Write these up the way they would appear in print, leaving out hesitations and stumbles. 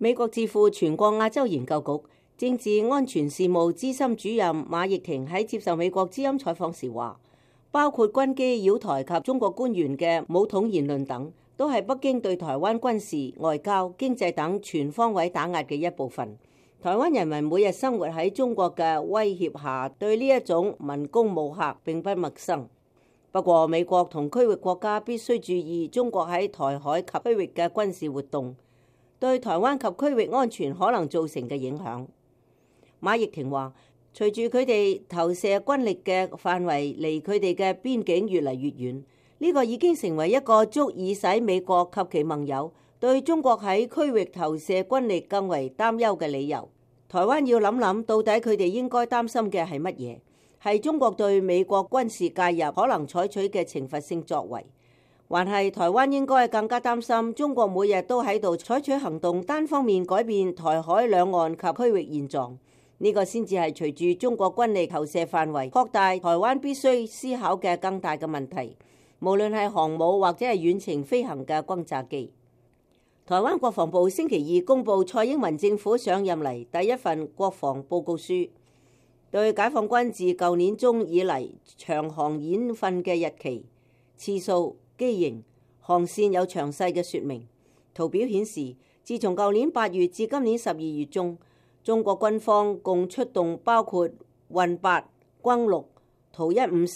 美國智庫全國亞洲研究局政治安全事務資深主任馬奕婷喺接受美國之音採訪時話，包括軍機擾台及中國官員嘅武統言論等，都係北京對台灣軍事、外交、經濟等全方位打壓嘅一部分。台灣人民每日生活喺中國嘅威脅下，對呢一種文攻武嚇並不陌生。不過，美國同區域國家必須注意中國喺台海及區域嘅軍事活動對台灣及區域安全可能造成嘅影響。馬奕婷話，隨住佢哋投射軍力嘅範圍離佢哋嘅邊境越嚟越遠，呢個已經成為一個足以使美國及其盟友對中國喺區域投射軍力更為擔憂嘅理由。台灣要諗諗，到底佢哋應該擔心嘅係乜嘢？係中國對美國軍事介入可能採取嘅懲罰性作為，還係台灣應該更加擔心中國每日都喺度採取行動，單方面改變台海兩岸及區域現狀？呢個先至係隨住中國軍力投射範圍擴大，台灣必須思考嘅更大嘅問題。無論係航母或者係遠程飛行嘅轟炸機。台灣國防部星期二公布蔡英文政府上任嚟第一份國防報告書，對解放軍自舊年中以嚟長航演訓嘅日期、次數、機型、航線有詳細嘅說明。圖表顯示，自從舊年8月至今年12月中，中國軍方共出動包括運8、轟6、圖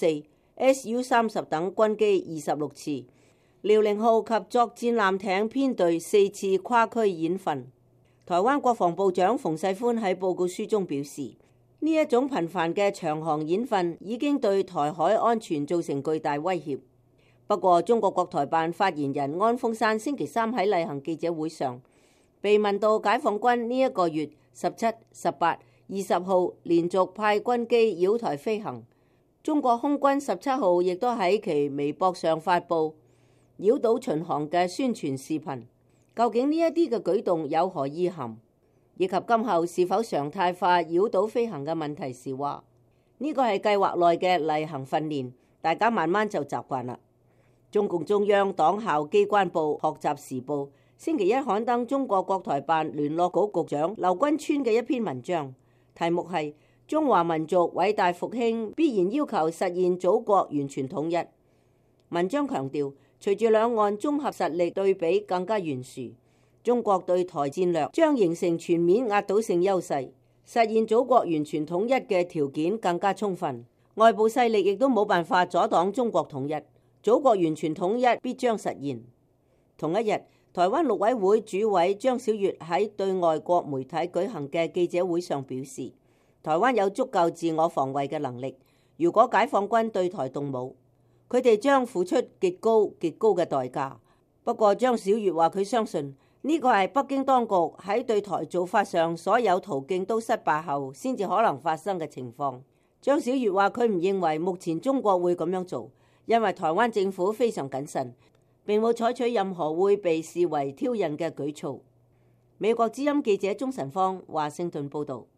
154、Su-30等軍機26次，遼寧號及作戰艦艇編隊4次跨區演訓。台灣國防部長馮世寬喺報告書中表示，呢一種頻繁嘅長航演訓已經對台海安全造成巨大威脅。不過，中國國台辦發言人安峰山星期三喺例行記者會上被問到解放軍呢一個月17、18、20號連續派軍機擾台飛行，中國空軍17號亦都喺其微博上發布擾島巡航嘅宣傳視頻，究竟呢一啲嘅舉動有何意涵，以及今後是否常態化擾島飛行嘅問題時話，呢個係計劃內嘅例行訓練，大家慢慢就習慣啦。中共中央黨校機關報學習時報星期一刊登中國國台辦聯絡局局長劉軍川嘅一篇文章，題目係中華民族偉大復興必然要求實現祖國完全統一。文章強調，隨住兩岸綜合實力對比更加懸殊，中國對台戰略將形成全面壓倒性優勢，實現祖國完全統一嘅條件更加充分，外部勢力亦都冇辦法阻擋中國統一，祖國完全統一必將實現。同一日，台灣陸委會主委張曉月喺對外國媒體舉行嘅記者會上表示，台灣有足夠自我防衛嘅能力，如果解放軍對台動武，佢哋將付出極高嘅代價。不過張曉月話佢相信呢個係北京當局喺對台做法上所有途徑都失敗後先至可能發生嘅情況。張曉月話佢唔認為目前中國會咁樣做，因為台灣政府非常謹慎，並冇採取任何會被視為挑釁嘅舉措。美國之音記者鍾晨芳華盛頓報導。